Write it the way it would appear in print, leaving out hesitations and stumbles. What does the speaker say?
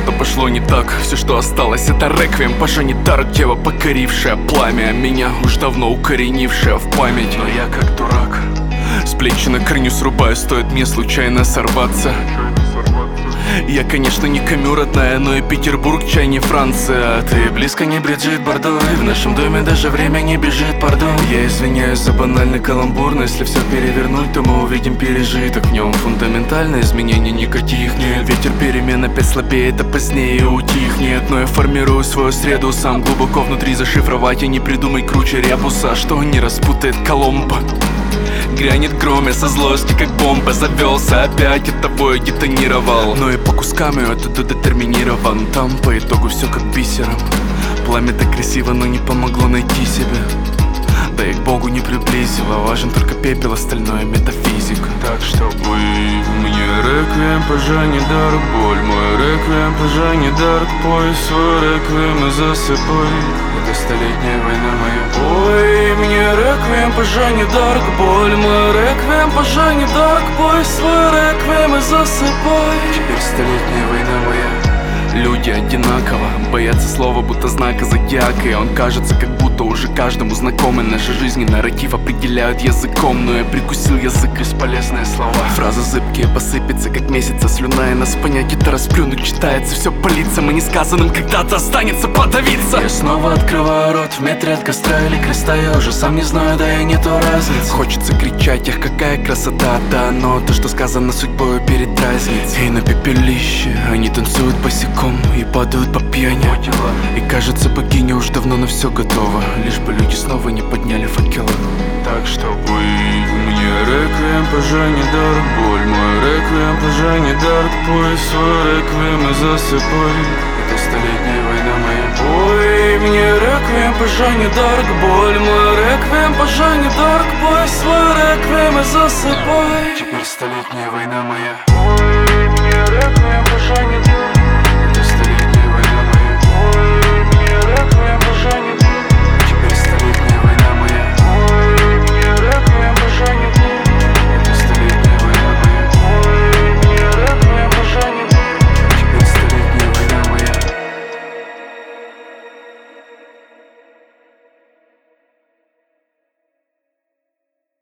что-то пошло не так. Все, что осталось, это реквием по Жанне Дарк. Дева, покорившая пламя, меня уж давно укоренившая в память. Но я как дурак с плечи на корню срубаю, стоит мне случайно сорваться. Я, конечно, не Камю родная, но и Петербург, чай не Франция. Ты близко не Бриджит Бардо, и в нашем доме даже время не бежит, пардон. Я извиняюсь за банальный каламбур, но если все перевернуть, то мы увидим пережиток в нем. Фундаментальное изменение никаких нет. Ветер перемен опять слабеет, а позднее утихнет. Но я формирую свою среду сам, глубоко внутри зашифровать. И не придумай круче ребуса, что не распутает Коломбо. Грянет гром, я со злости как бомба завелся опять, от того я детонировал. Но и по кускам я оттуда детерминирован. Там по итогу все как бисером. Пламя так красиво, но не помогло найти себя. Да и к Богу не приблизило. Важен только пепел, остальное метафизика. Так что вы мне реквием по Жанне Дарк, боль мой реквием по Жанне Дарк, пой свой реквием и засыпай. Это столетняя война моя. Ой, мне реквием по Жанне Дарк, боль мой реквием по Жанне Дарк, пой свой реквием и засыпай. Теперь столетняя война моя. Люди одинаково боятся слова, будто знака зодиака. И он кажется, как будто уже каждому знакомый. Наша жизнь и нарратив определяют языком, но я прикусил язык, бесполезные слова. Фразы зыбкие посыпятся, как месяца слюна, и нас понять это расплюнуть читается все по лицам, и несказанным когда-то останется подавиться. Я снова открываю рот в метре от костра или креста. Я уже сам не знаю, да и нету разницы. Хочется кричать, ах, какая красота, да, но то, что сказано судьбою, передразнить. И на пепелище они танцуют босиком и падают по пьяни. И кажется, богиня уж давно на все готова, лишь бы люди снова не подняли факела. Так что вы мне реквием по Жанне Дарк, боль мой реквием по Жанне Дарк, пой свой реквием и засыпай. Это столетняя война моя. Ой, мне реквием по Жанне Дарк, боль мой реквием по Жанне Дарк, пой свой реквием и засыпай. Теперь столетняя война моя.